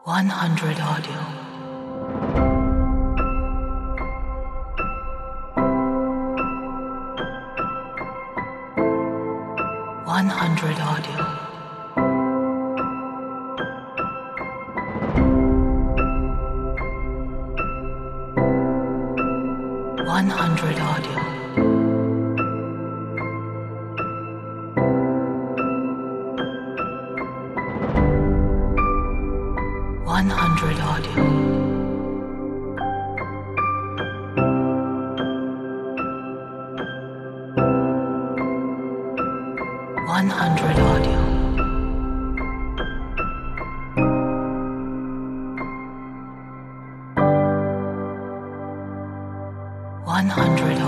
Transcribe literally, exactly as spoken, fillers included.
one hundred audio. one hundred audio. one hundred audio. one hundred audio. one hundred audio. one hundred